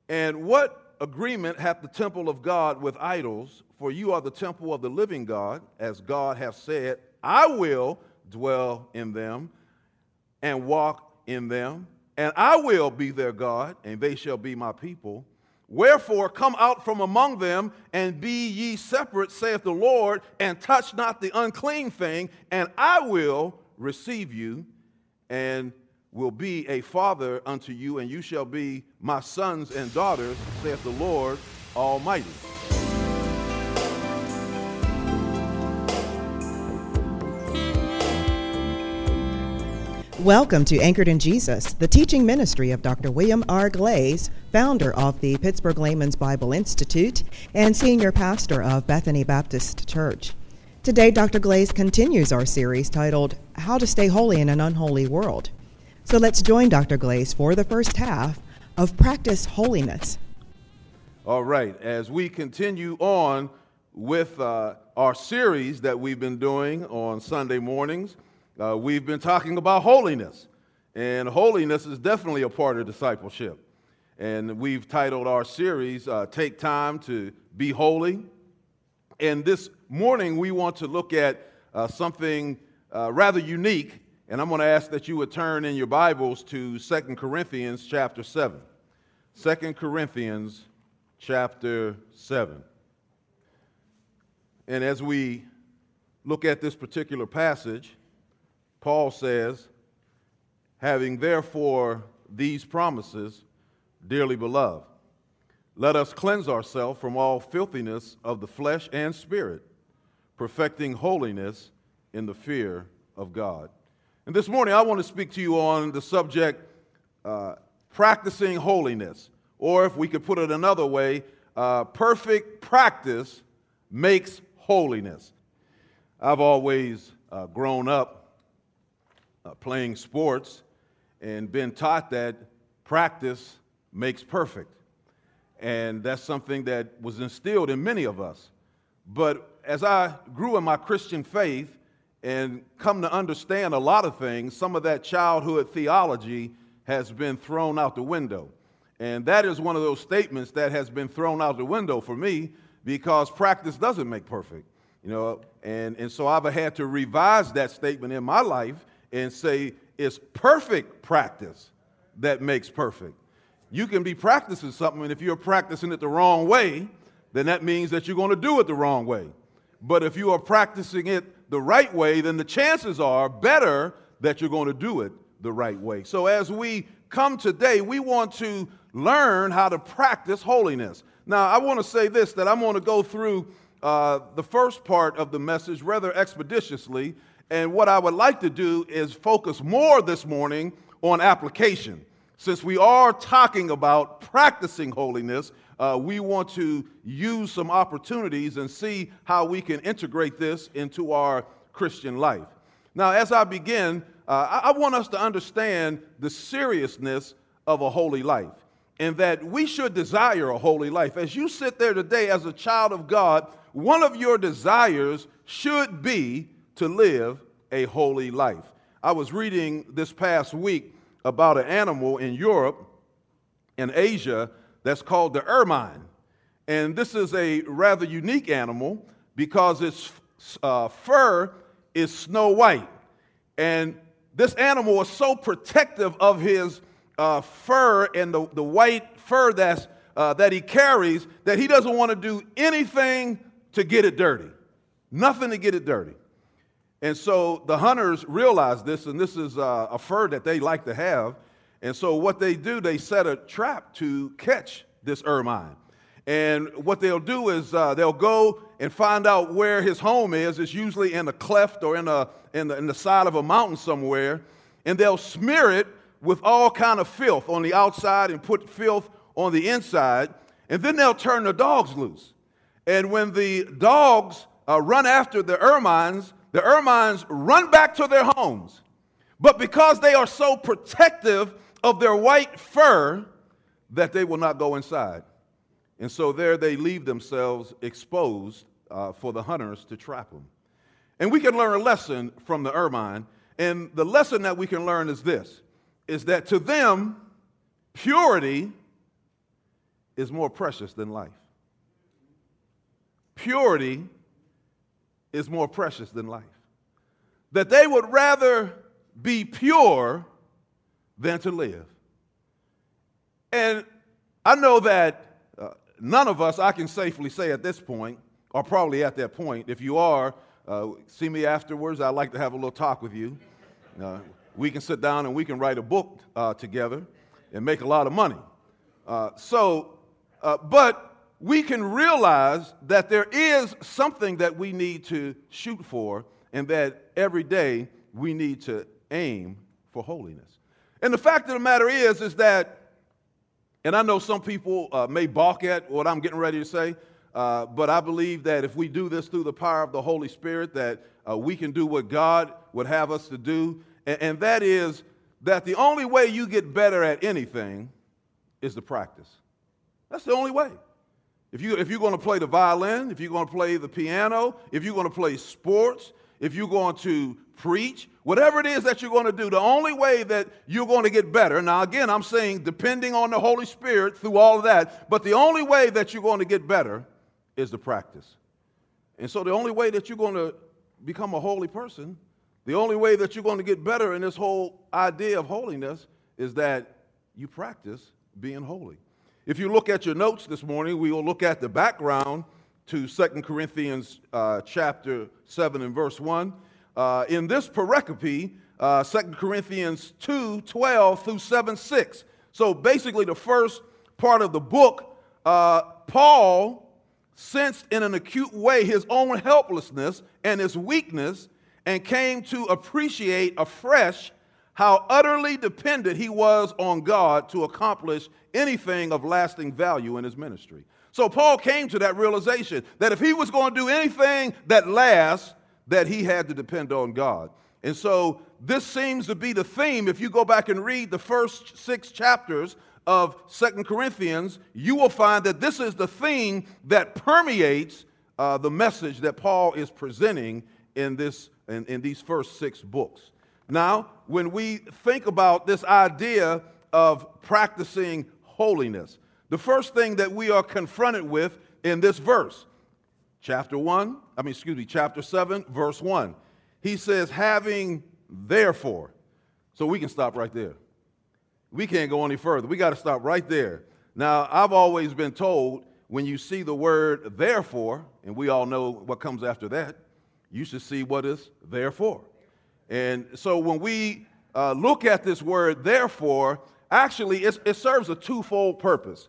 And what agreement hath the temple of God with idols? For you are the temple of the living God, as God hath said, I will dwell in them and walk in them, and I will be their God, and they shall be my people. Wherefore come out from among them, and be ye separate, saith the Lord, and touch not the unclean thing, and I will receive you, and will be a father unto you, and you shall be my sons and daughters, saith the Lord Almighty. Welcome to Anchored in Jesus, the teaching ministry of Dr. William R. Glaze, founder of the Pittsburgh Layman's Bible Institute and senior pastor of Bethany Baptist Church. Today, Dr. Glaze continues our series titled, How to Stay Holy in an Unholy World. So let's join Dr. Glaze for the first half of Practice Holiness. All right, as we continue on with our series that we've been doing on Sunday mornings, we've been talking about holiness, and holiness is definitely a part of discipleship. And we've titled our series, Take Time to Be Holy. And this morning we want to look at something rather unique, and I'm going to ask that you would turn in your Bibles to 2 Corinthians chapter 7. 2 Corinthians chapter 7. And as we look at this particular passage, Paul says, having therefore these promises, dearly beloved, let us cleanse ourselves from all filthiness of the flesh and spirit, perfecting holiness in the fear of God. And this morning I want to speak to you on the subject, practicing holiness, or if we could put it another way, perfect practice makes holiness. I've always grown up playing sports and been taught that practice makes perfect. And that's something that was instilled in many of us. But as I grew in my Christian faith and come to understand a lot of things, some of that childhood theology has been thrown out the window. And that is one of those statements that has been thrown out the window for me, because practice doesn't make perfect. And so I've had to revise that statement in my life and say it's perfect practice that makes perfect. You can be practicing something, and if you're practicing it the wrong way, then that means that you're going to do it the wrong way. But if you are practicing it the right way, then the chances are better that you're going to do it the right way. So as we come today, we want to learn how to practice holiness. Now, I want to say this, that I'm going to go through the first part of the message rather expeditiously, and what I would like to do is focus more this morning on application. Since we are talking about practicing holiness, we want to use some opportunities and see how we can integrate this into our Christian life. Now, as I begin, I want us to understand the seriousness of a holy life, and that we should desire a holy life. As you sit there today as a child of God, one of your desires should be to live a holy life. I was reading this past week about an animal in Europe and Asia that's called the ermine. And this is a rather unique animal because its fur is snow white. And this animal is so protective of his fur and the white fur that he carries that he doesn't want to do anything to get it dirty. Nothing to get it dirty. And so the hunters realize this, and this is a fur that they like to have. And so what they do, they set a trap to catch this ermine. And what they'll do is they'll go and find out where his home is. It's usually in a cleft or in the side of a mountain somewhere. And they'll smear it with all kind of filth on the outside and put filth on the inside. And then they'll turn the dogs loose. And when the dogs run after the ermines run back to their homes. But because they are so protective of their white fur, that they will not go inside. And so there they leave themselves exposed for the hunters to trap them. And we can learn a lesson from the ermine. And the lesson that we can learn is this, is that to them, purity is more precious than life. Purity is more precious than life. That they would rather be pure than to live. And I know that none of us, I can safely say at this point, are probably at that point. If you are, see me afterwards. I'd like to have a little talk with you. We can sit down and we can write a book together and make a lot of money. But we can realize that there is something that we need to shoot for, and that every day we need to aim for holiness. And the fact of the matter is that, and I know some people may balk at what I'm getting ready to say, but I believe that if we do this through the power of the Holy Spirit, that we can do what God would have us to do, and that is that the only way you get better at anything is to practice. That's the only way. If you're going to play the violin, if you're going to play the piano, if you're going to play sports, if you're going to preach, whatever it is that you're going to do, the only way that you're going to get better, now again, I'm saying depending on the Holy Spirit through all of that, but the only way that you're going to get better is to practice. And so the only way that you're going to become a holy person, the only way that you're going to get better in this whole idea of holiness is that you practice being holy. If you look at your notes this morning, we will look at the background to 2 Corinthians chapter 7 and verse 1. In this pericope, 2 Corinthians 2:12 through 7:6. So basically the first part of the book, Paul sensed in an acute way his own helplessness and his weakness and came to appreciate afresh how utterly dependent he was on God to accomplish anything of lasting value in his ministry. So Paul came to that realization that if he was going to do anything that lasts, that he had to depend on God. And so this seems to be the theme. If you go back and read the first 6 chapters of 2 Corinthians, you will find that this is the theme that permeates the message that Paul is presenting in these first 6 books. Now, when we think about this idea of practicing holiness, the first thing that we are confronted with in this verse, chapter 7, verse 1, he says, having therefore. So we can stop right there. We can't go any further. We got to stop right there. Now, I've always been told when you see the word therefore, and we all know what comes after that, you should see what is therefore. And so when we look at this word therefore, actually it serves a twofold purpose.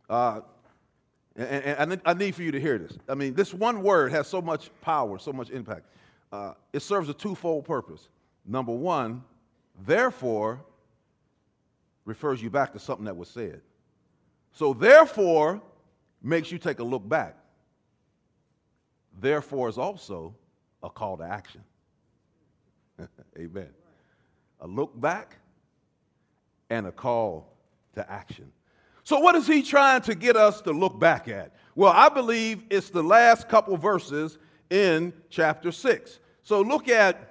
And I need for you to hear this. I mean, this one word has so much power, so much impact. It serves a twofold purpose. Number one, therefore refers you back to something that was said. So therefore makes you take a look back. Therefore is also a call to action. Amen. A look back and a call to action. So what is he trying to get us to look back at? Well, I believe it's the last couple verses in chapter 6. So look at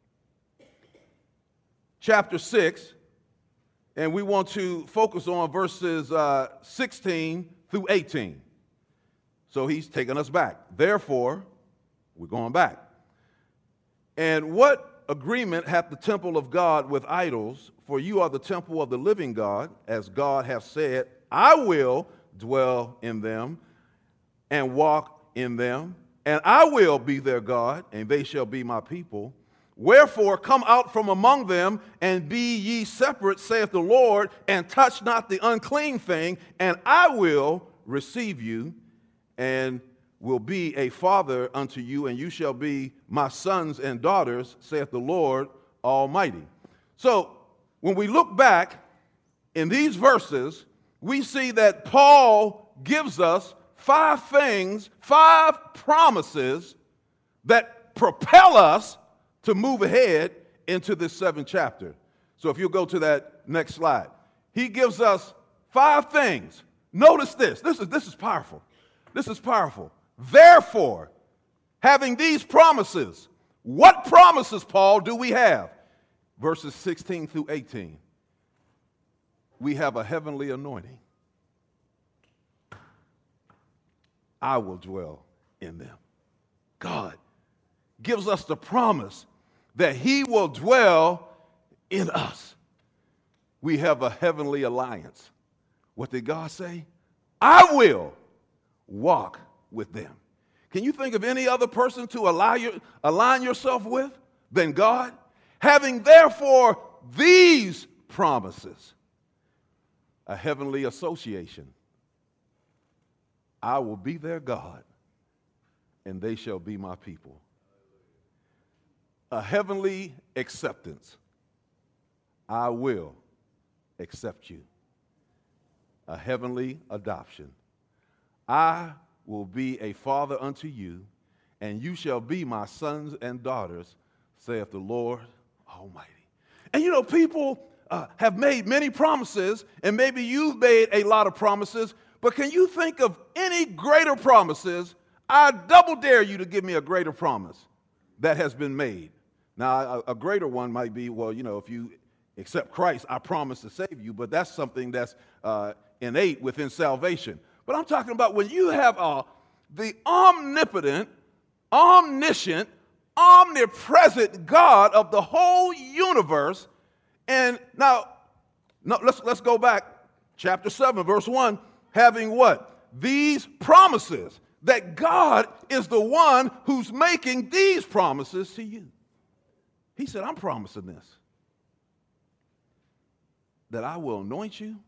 chapter 6, and we want to focus on verses 16 through 18. So he's taking us back. Therefore, we're going back. And what agreement hath the temple of God with idols? For you are the temple of the living God, as God hath said, I will dwell in them and walk in them, and I will be their God, and they shall be my people. Wherefore, come out from among them, and be ye separate, saith the Lord, and touch not the unclean thing, and I will receive you, and will be a father unto you, and you shall be my sons and daughters, saith the Lord Almighty. So, when we look back in these verses, we see that Paul gives us 5 things, 5 promises that propel us to move ahead into this 7th chapter. So if you'll go to that next slide. He gives us 5 things. Notice this. This is powerful. This is powerful. Therefore, having these promises, what promises, Paul, do we have? Verses 16 through 18. We have a heavenly anointing. I will dwell in them. God gives us the promise that he will dwell in us. We have a heavenly alliance. What did God say? I will walk with them. Can you think of any other person to align yourself with than God? Having therefore these promises, a heavenly association. I will be their God, and they shall be my people. A heavenly acceptance. I will accept you. A heavenly adoption. I will be a father unto you, and you shall be my sons and daughters, saith the Lord Almighty. And you know, people have made many promises, and maybe you've made a lot of promises, but can you think of any greater promises? I double dare you to give me a greater promise that has been made. Now, a greater one might be, well, you know, if you accept Christ, I promise to save you, but that's something that's innate within salvation. But I'm talking about when you have the omnipotent, omniscient, omnipresent God of the whole universe. And now, let's go back, chapter 7, verse 1, having what? These promises, that God is the one who's making these promises to you. He said, I'm promising this, that I will anoint you,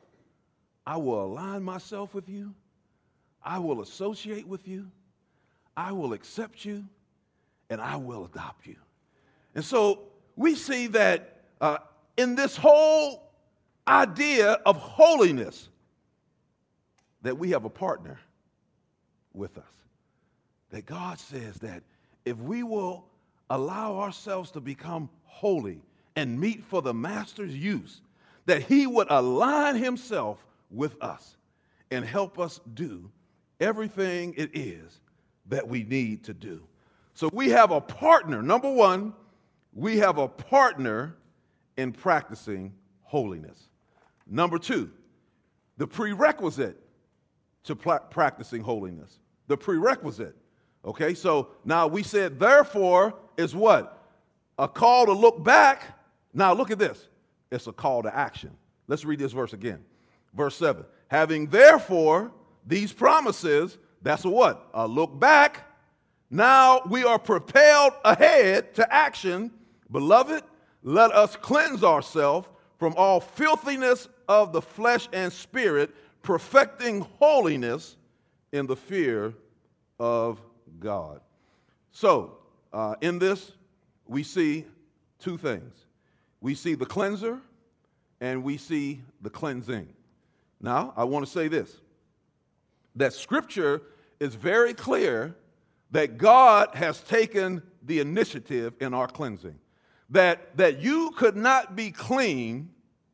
I will align myself with you, I will associate with you, I will accept you, and I will adopt you. And so we see that in this whole idea of holiness, that we have a partner with us. That God says that if we will allow ourselves to become holy and meet for the master's use, that he would align himself with us and help us do everything it is that we need to do. So we have a partner. Number one, we have a partner in practicing holiness. Number two, the prerequisite to practicing holiness. The prerequisite. Okay, so now we said, therefore, is what? A call to look back. Now look at this. It's a call to action. Let's read this verse again. Verse 7. Having therefore these promises, that's a what? A look back. Now we are propelled ahead to action. Beloved, let us cleanse ourselves from all filthiness of the flesh and spirit, perfecting holiness in the fear of God. So, in this, we see two things. We see the cleanser and we see the cleansing. Now, I want to say this, that Scripture is very clear that God has taken the initiative in our cleansing. That you could not be clean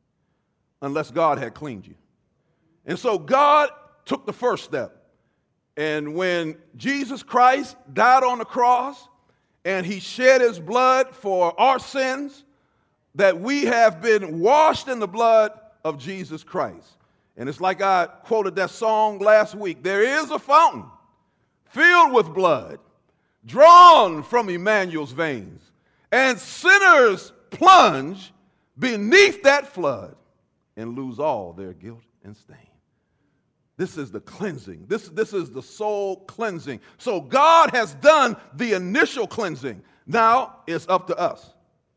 unless God had cleaned you. And so God took the first step. And when Jesus Christ died on the cross and he shed his blood for our sins, that we have been washed in the blood of Jesus Christ. And it's like I quoted that song last week. There is a fountain filled with blood, drawn from Emmanuel's veins, and sinners plunge beneath that flood and lose all their guilt and stain. This is the cleansing. This is the soul cleansing. So God has done the initial cleansing. Now it's up to us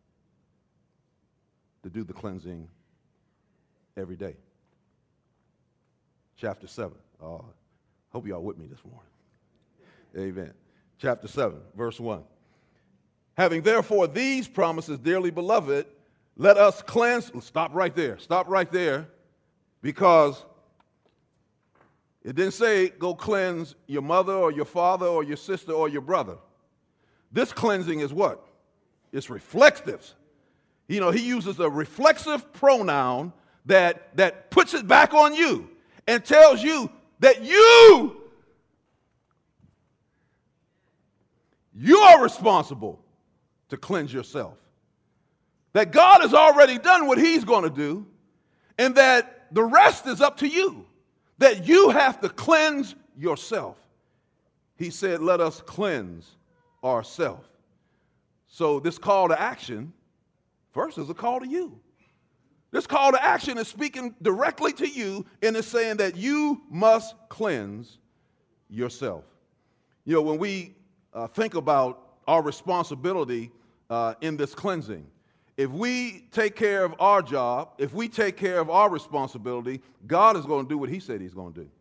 to do the cleansing every day. Chapter 7. Hope y'all with me this morning. Amen. Chapter 7, verse 1. Having therefore these promises, dearly beloved, let us cleanse. Stop right there. Stop right there. Because it didn't say go cleanse your mother or your father or your sister or your brother. This cleansing is what? It's reflexive. You know, he uses a reflexive pronoun that puts it back on you and tells you that you are responsible to cleanse yourself. That God has already done what he's going to do, and that the rest is up to you. That you have to cleanse yourself. he said, let us cleanse ourselves. So this call to action, first, is a call to you. This call to action is speaking directly to you, and it's saying that you must cleanse yourself. You know, when we think about our responsibility in this cleansing, if we take care of our job, if we take care of our responsibility, God is going to do what he said he's going to do.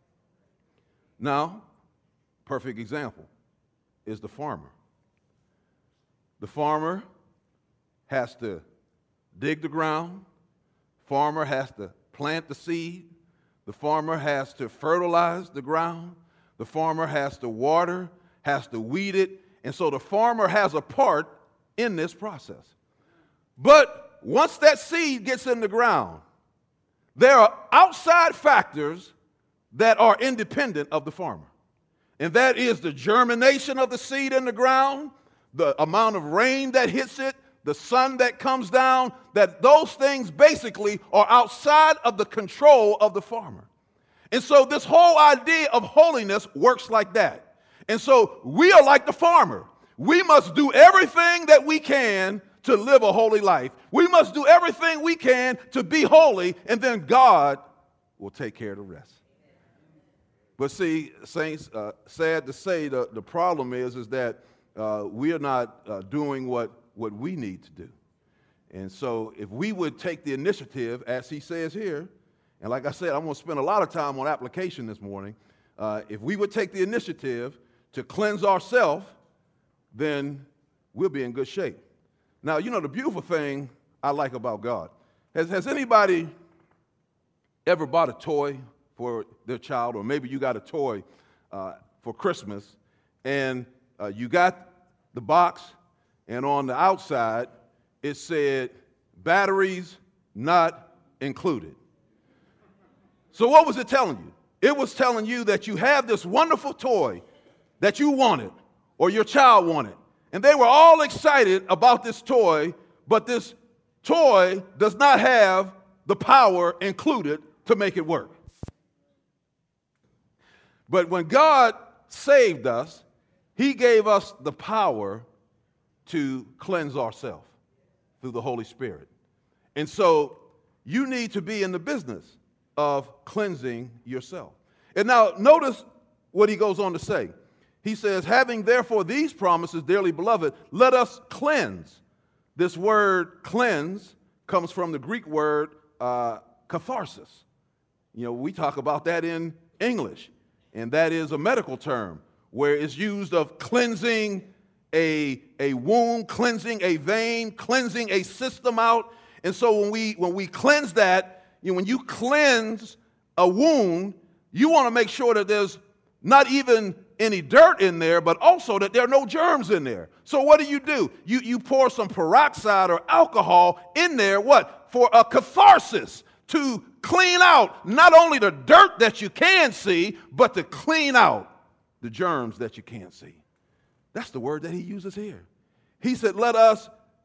Now, perfect example is the farmer. The farmer has to dig the ground. Farmer has to plant the seed. The farmer has to fertilize the ground. The farmer has to water, has to weed it. And so the farmer has a part in this process. But once that seed gets in the ground, there are outside factors that are independent of the farmer. And that is the germination of the seed in the ground, the amount of rain that hits it, the sun that comes down, that those things basically are outside of the control of the farmer. And so this whole idea of holiness works like that. And so we are like the farmer. We must do everything that we can to live a holy life. We must do everything we can to be holy, and then God will take care of the rest. But see, saints, sad to say, the problem is that we are not doing what we need to do. And so if we would take the initiative, as he says here, and like I said, I'm going to spend a lot of time on application this morning. If we would take the initiative to cleanse ourselves, then we'll be in good shape. Now, you know, the beautiful thing I like about God, has anybody ever bought a toy for their child, or maybe you got a toy for Christmas, and you got the box, and on the outside, it said, batteries not included. So what was it telling you? It was telling you that you have this wonderful toy that you wanted, or your child wanted. And they were all excited about this toy, but this toy does not have the power included to make it work. But when God saved us, he gave us the power to cleanse ourselves through the Holy Spirit. And so you need to be in the business of cleansing yourself. And now notice what he goes on to say. He says, having therefore these promises, dearly beloved, let us cleanse. This word cleanse comes from the Greek word catharsis. You know, we talk about that in English, and that is a medical term where it's used of cleansing a wound, cleansing a vein, cleansing a system out. And so when we cleanse that, you know, when you cleanse a wound, you want to make sure that there's not even any dirt in there, but also that there are no germs in there. So what do? You pour some peroxide or alcohol in there, what? For a catharsis, to clean out not only the dirt that you can see, but to clean out the germs that you can't see. That's the word that he uses here. He said, let us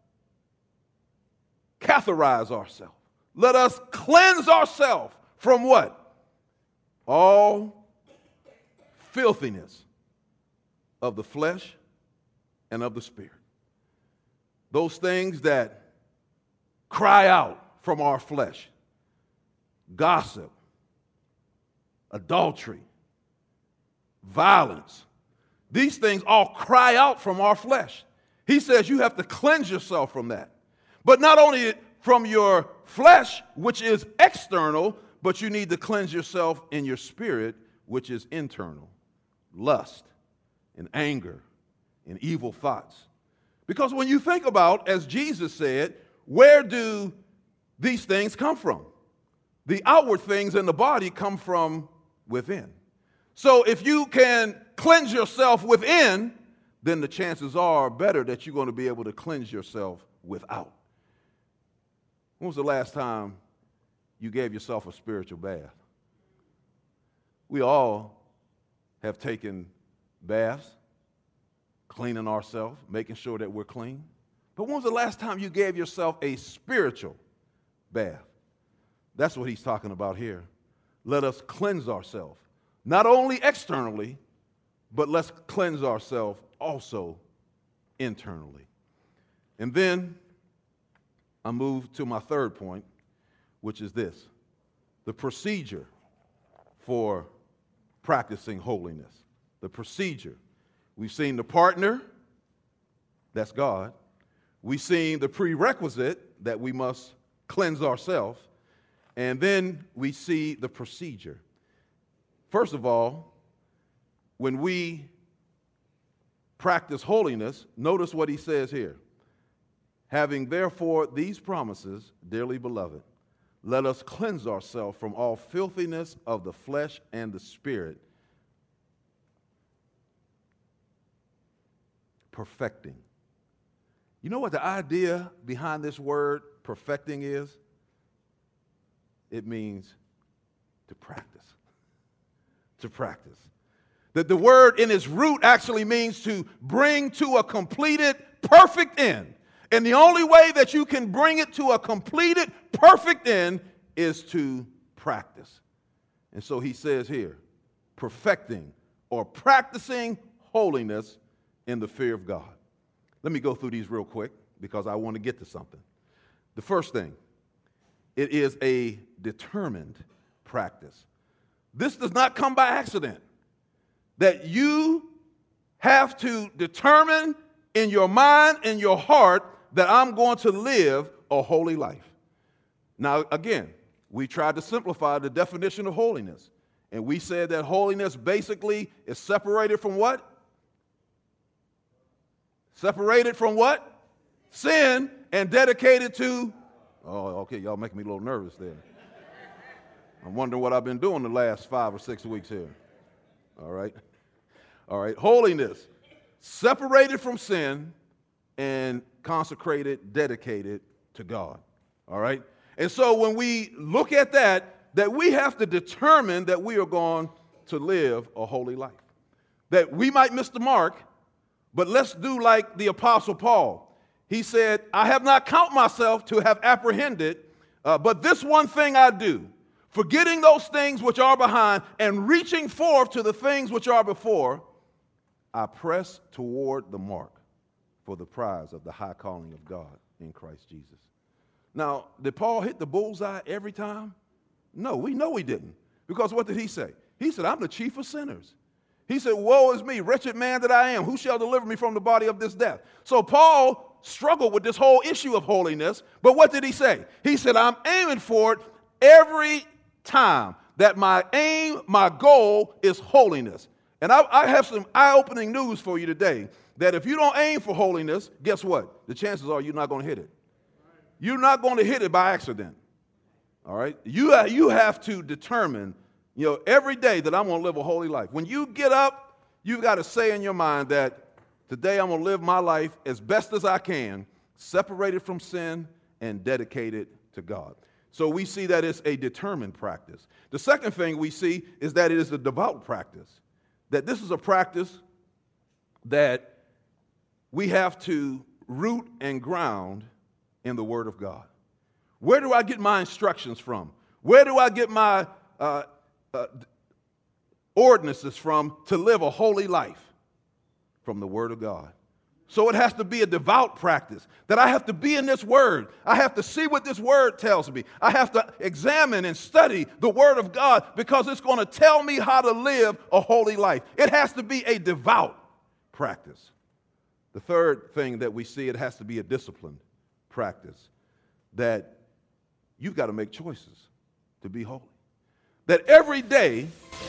catharize ourselves. Let us cleanse ourselves from what? All filthiness of the flesh and of the spirit. Those things that cry out from our flesh. Gossip, adultery, violence. These things all cry out from our flesh. He says you have to cleanse yourself from that. But not only from your flesh, which is external, but you need to cleanse yourself in your spirit, which is internal. Lust and anger and evil thoughts. Because when you think about, as Jesus said, where do these things come from? The outward things in the body come from within. So if you can cleanse yourself within, then the chances are better that you're going to be able to cleanse yourself without. When was the last time you gave yourself a spiritual bath? We all have taken baths, cleaning ourselves, making sure that we're clean. But when was the last time you gave yourself a spiritual bath? That's what he's talking about here. Let us cleanse ourselves, not only externally, but let's cleanse ourselves also internally. And then I move to my third point, which is this: the procedure for practicing holiness. The procedure. We've seen the partner, that's God. We've seen the prerequisite, that we must cleanse ourselves. And then we see the procedure. First of all, when we practice holiness, notice what he says here. Having therefore these promises, dearly beloved, let us cleanse ourselves from all filthiness of the flesh and the spirit, perfecting. You know what the idea behind this word perfecting is? It means to practice. To practice. That the word in its root actually means to bring to a completed, perfect end. And the only way that you can bring it to a completed, perfect end is to practice. And so he says here, perfecting or practicing holiness in the fear of God. Let me go through these real quick because I want to get to something. The first thing, it is a determined practice. This does not come by accident. That you have to determine in your mind and your heart that I'm going to live a holy life. Now, again, we tried to simplify the definition of holiness. And we said that holiness basically is separated from what? Separated from what? Sin, and dedicated to, oh, okay, y'all making me a little nervous there. I'm wondering what I've been doing the last 5 or 6 weeks here. All right. All right. Holiness, separated from sin and consecrated, dedicated to God. All right. And so when we look at that we have to determine that we are going to live a holy life. That we might miss the mark, but let's do like the Apostle Paul. He said, I have not counted myself to have apprehended, but this one thing I do, forgetting those things which are behind and reaching forth to the things which are before, I press toward the mark for the prize of the high calling of God in Christ Jesus. Now, did Paul hit the bullseye every time? No, we know he didn't. Because what did he say? He said, I'm the chief of sinners. He said, woe is me, wretched man that I am. Who shall deliver me from the body of this death? So Paul struggled with this whole issue of holiness. But what did he say? He said, I'm aiming for it every time. That my aim, my goal is holiness. And I have some eye-opening news for you today. That if you don't aim for holiness, guess what? The chances are you're not going to hit it. You're not going to hit it by accident. All right? You have to determine, every day that I'm going to live a holy life. When you get up, you've got to say in your mind that today I'm going to live my life as best as I can, separated from sin and dedicated to God. So we see that it's a determined practice. The second thing we see is that it is a devout practice. That this is a practice that we have to root and ground in the Word of God. Where do I get my instructions from? Where do I get my ordinances from to live a holy life? From the Word of God. So it has to be a devout practice, that I have to be in this Word. I have to see what this Word tells me. I have to examine and study the Word of God because it's going to tell me how to live a holy life. It has to be a devout practice. The third thing that we see, it has to be a disciplined practice, that you've got to make choices to be holy. That every day,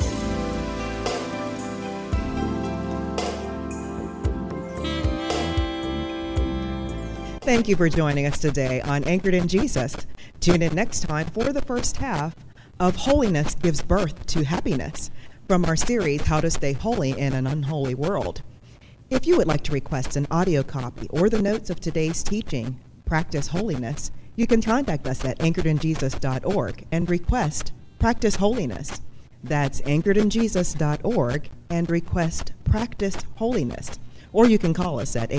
Thank you for joining us today on Anchored in Jesus. Tune in next time for the first half of Holiness Gives Birth to Happiness from our series, How to Stay Holy in an Unholy World. If you would like to request an audio copy or the notes of today's teaching, Practice Holiness, you can contact us at anchoredinjesus.org and request Practice Holiness. That's anchoredinjesus.org and request Practice Holiness. Or you can call us at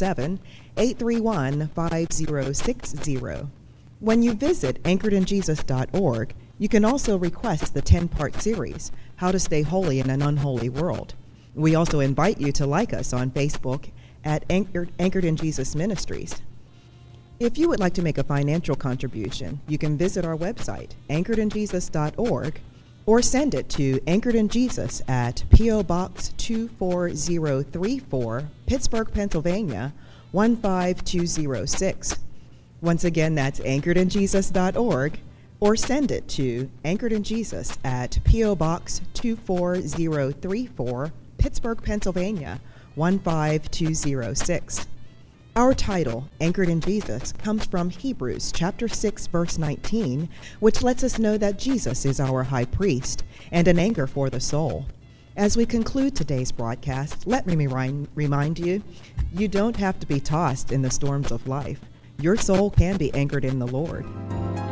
877-831-5060. When you visit anchoredinjesus.org, you can also request the 10-part series, How to Stay Holy in an Unholy World. We also invite you to like us on Facebook at Anchored in Jesus Ministries. If you would like to make a financial contribution, you can visit our website, anchoredinjesus.org, or send it to Anchored in Jesus at P.O. Box 24034, Pittsburgh, Pennsylvania, 15206. Once again, that's anchoredinjesus.org, or send it to Anchored in Jesus at P.O. Box 24034, Pittsburgh, Pennsylvania, 15206. Our title, Anchored in Jesus, comes from Hebrews chapter 6, verse 19, which lets us know that Jesus is our high priest and an anchor for the soul. As we conclude today's broadcast, let me remind you, you don't have to be tossed in the storms of life. Your soul can be anchored in the Lord.